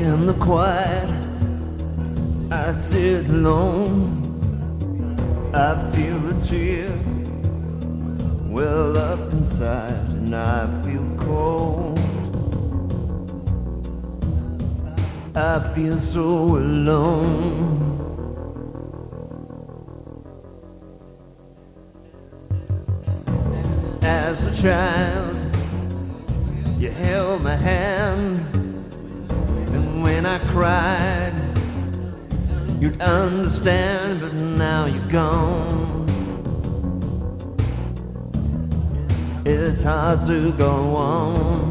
In the quiet, I sit alone. I feel a tear well up inside, and I feel cold. I feel so alone. As a child, you held my hand, and when I cried, you'd understand, but now you're gone. It's hard to go on.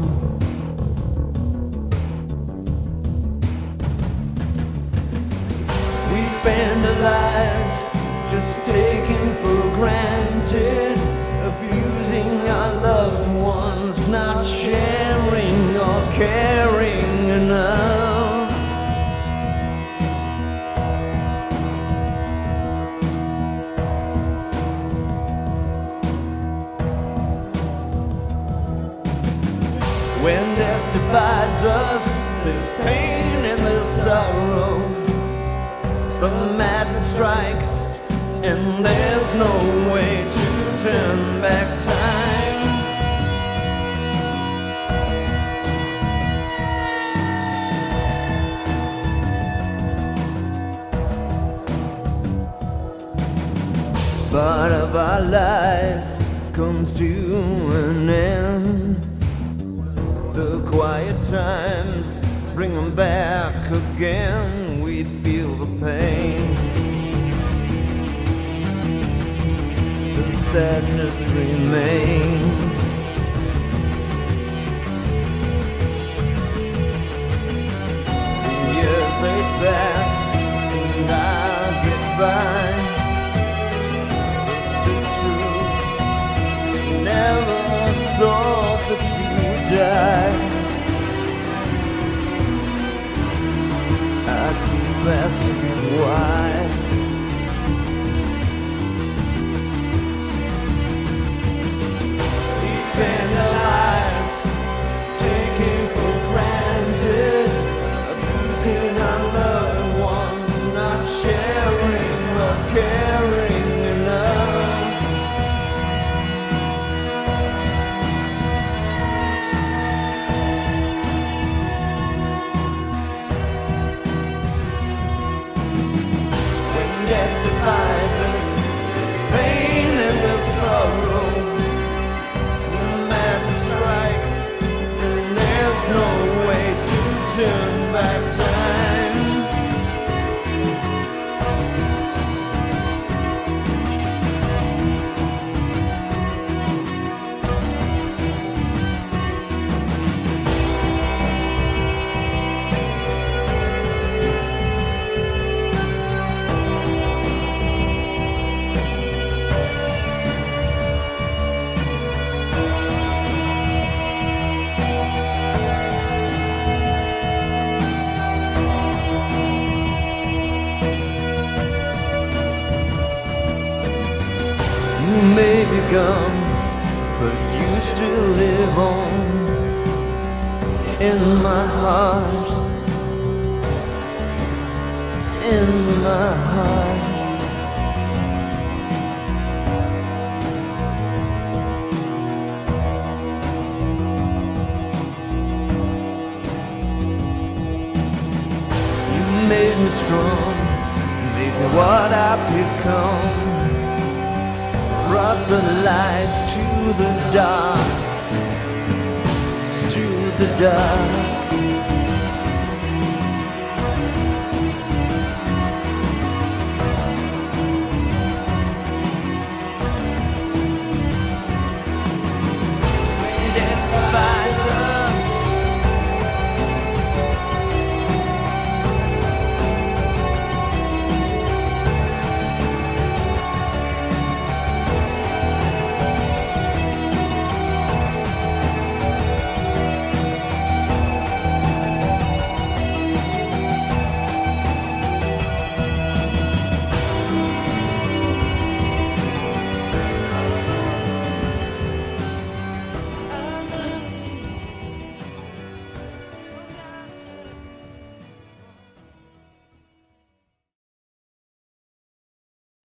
We spend our lives just taking for granted, abusing our loved ones, not sharing or caring enough. When death divides us, there's pain and there's sorrow. The madness strikes, and there's no way to turn back time. Part of our lives comes to an end. The quiet times bring them back again. We feel the pain. The sadness remains. The years they pass, and I'll get by. The truth, never thought that you would die. I keep asking why. We spend our lives taking for granted, abusing our loved ones, not sharing or caring enough. Death divides us, there's pain and there's sorrow. The madness strikes, and there's no way to turn back time. You may be gone, but you still live on in my heart, in my heart. You made me strong, made me what I've become. Brought the light to the dark, to the dark.